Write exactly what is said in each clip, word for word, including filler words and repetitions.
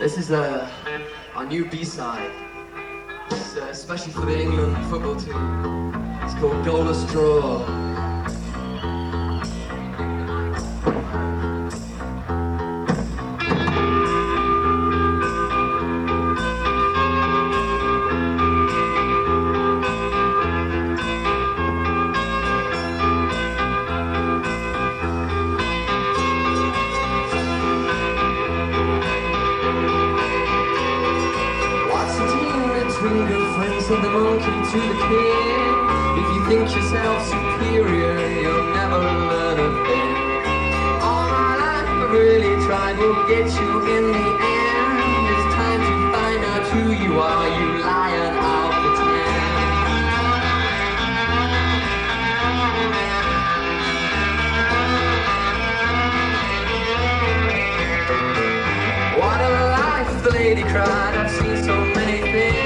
This is uh, our new B-side. It's uh, especially for the England football team. It's called Goalless Draw. Between good friends and the monkey to the king. If you think yourself superior, you'll never learn a thing. All my life I really tried will get you in the end. It's time to find out who you are, you lion of the ten. What a life, the lady cried. I've seen so many things.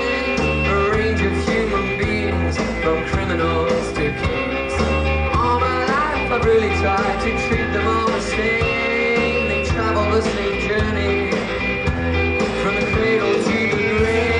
From criminals to kings. All my life I've really tried to treat them all the same. They travel the same journey from the cradle to the grave.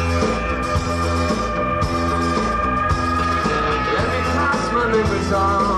Song.